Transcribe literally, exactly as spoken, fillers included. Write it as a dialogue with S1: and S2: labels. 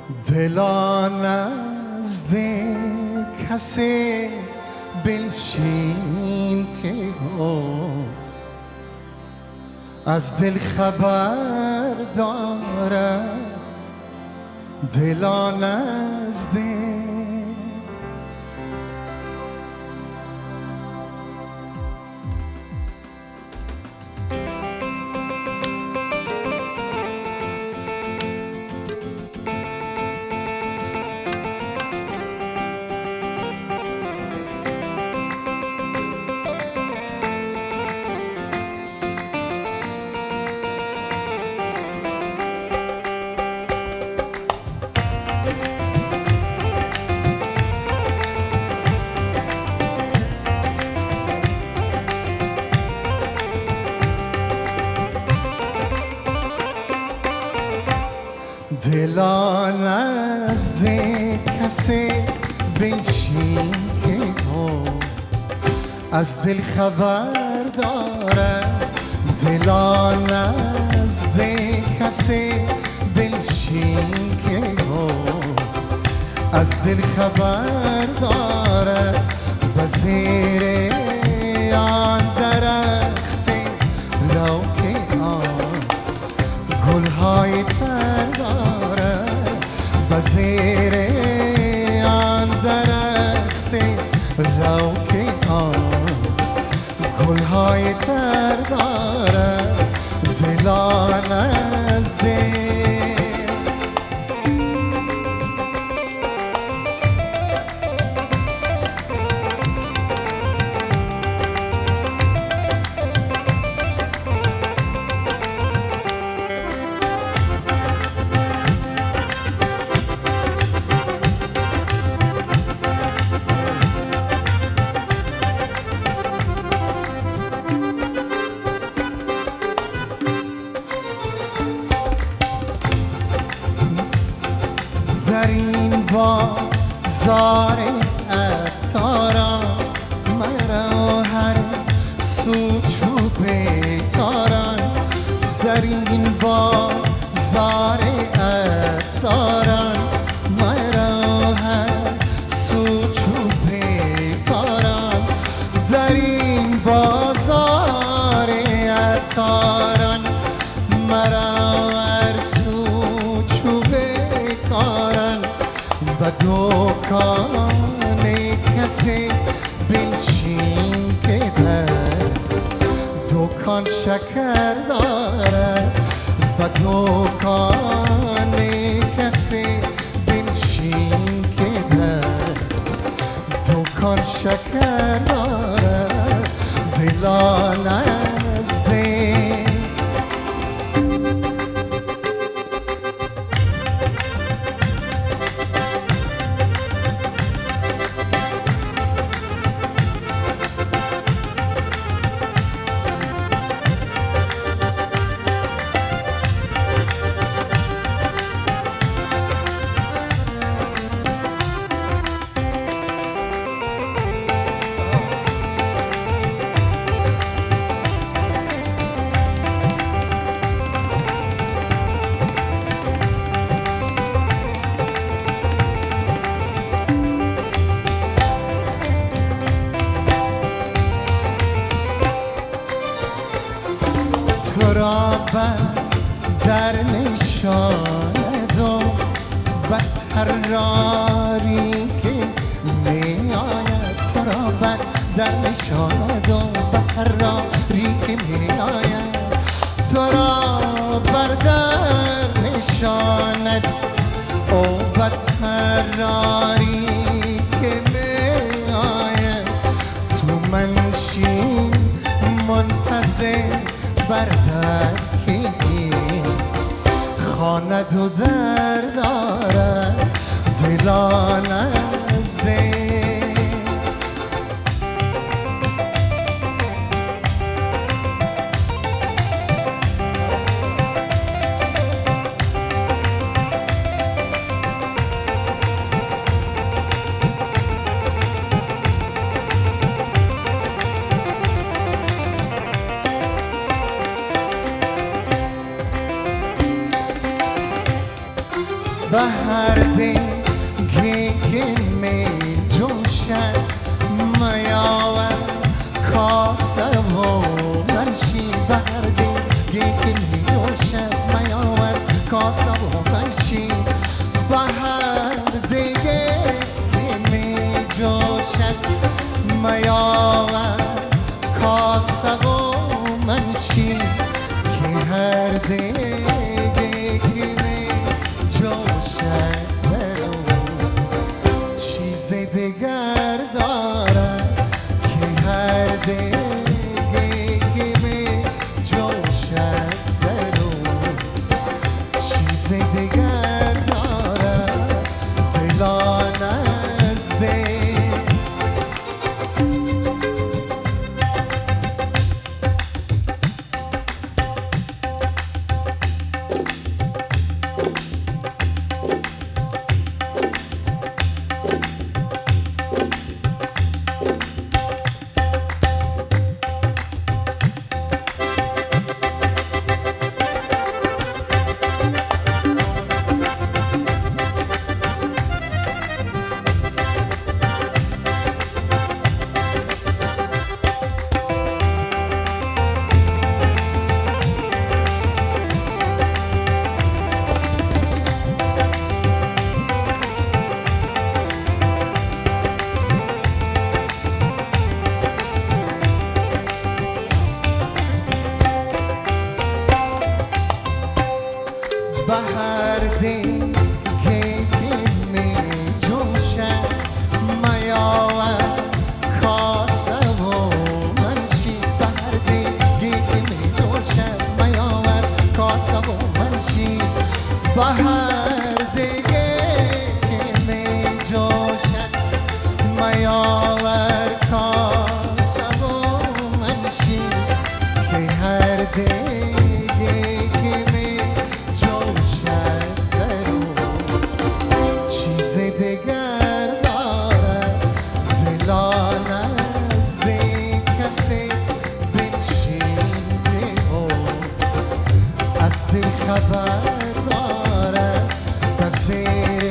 S1: دلا نزد کسی بنشین که از دل خبر دارد. دلا نزد دلا نزد کسی بنشین که از دل خبر دارد. دلا نزد کسی بنشین که از دل خبر دارد. و زیر آن درخت رو که آن گلهای تر دارد. و زیر آن درخت رو که آن گلهای تر دارد. دلا نزد در این بازار عطاران مرا هر سو چوبه کاران. در این بازار عطاران مرا هر سو چوبه کاران. در این بازار عطاران مرا هر سو چوبه کارن. و دکان کسی بنشین که در دکان شکر دارد. و دکان کسی بنشین که در دکان شکر دارد. دلا نزد تو را بر در نشاند و بدتراری که می آید. تو را بر در نشاند و بدتراری که می آید. تو را بر در نشاند و بدتراری که می آید. تو منشین منتظر بردر که خواند و در دارد. دلا نزد به هر دنگی که می جوشد میاور کاسه و منشی به هر دنگی که می جوشد میاور کاسه و منشی به هر دنگی که می جوشد میاور کاسه و منشی که هر دنگی که می جوشد چیز دیگر دارد که هر دنگی که می جوشد درو چیز دیگر دارد دلا نزدیک به هر دنگی که می جوشد میاور کاسه و منشی به هر دنگی که می جوشد میاور کاسه و منشی به هر دنگی که می جوشد میاور کاسه و منشی که هر دنگی که می چیز دیگر دارد دلا نزدیک کسی بنشینده و از دل خبر دارد به زیر